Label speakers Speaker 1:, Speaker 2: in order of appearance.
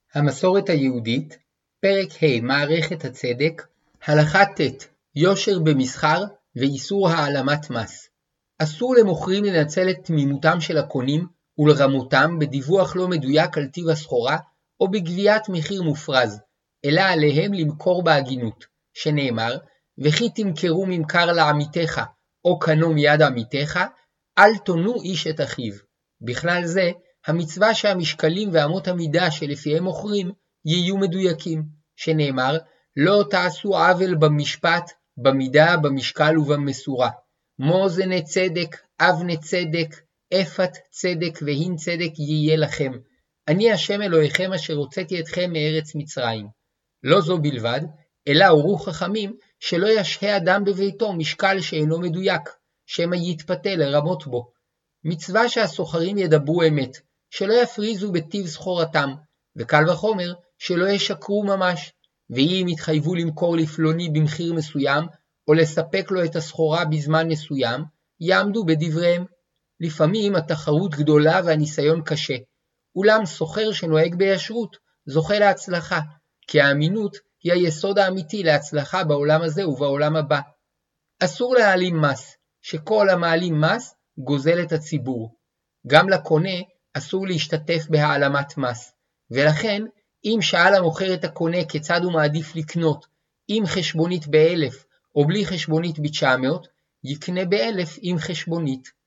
Speaker 1: המסורת היהודית, פרק ה' מערכת הצדק, הלכה ט' יושר במסחר ואיסור העלמת מס. אסור למוכרים לנצל את תמימותם של הקונים ולרמותם בדיווח לא מדויק על טיב הסחורה או בגביית מחיר מופרז, אלא עליהם למכור בהגינות, שנאמר, וכי תמכרו ממכר לעמיתך או קנו מיד עמיתך, אל תונו איש את אחיו. בכלל זה, המצווה שהמשקלים ואמות המידה שלפיהם מוכרים יהיו מדויקים, שנאמר, לא תעשו עוול במשפט, במידה, במשקל ובמשורה. מאזני צדק, אבני צדק, אפת צדק והין צדק יהיה לכם. אני השם אלוהיכם אשר הוצאתי אתכם מארץ מצרים. לא זו בלבד, אלא הורו חכמים שלא ישהה אדם בביתו משקל שאינו מדויק, שמא יתפתה לרמות בו. מצווה שהסוחרים ידברו אמת, שלא יפריזו בטיב סחורתם, וקל וחומר שלא ישקרו ממש, ואם יתחייבו למכור לפלוני במחיר מסוים, או לספק לו את הסחורה בזמן מסוים, יעמדו בדבריהם. לפעמים התחרות גדולה והניסיון קשה, אולם סוחר שנוהג בישרות זוכה להצלחה, כי האמינות היא היסוד האמיתי להצלחה בעולם הזה ובעולם הבא. אסור להעלים מס, שכל המעלים מס גוזל את הציבור. גם לקונה אסור להשתתף בהעלמת מס, ולכן אם שאל המוכר את הקונה כיצד הוא מעדיף לקנות, עם חשבונית ב1,000 או בלי חשבונית ב900, יקנה ב1,000 עם חשבונית.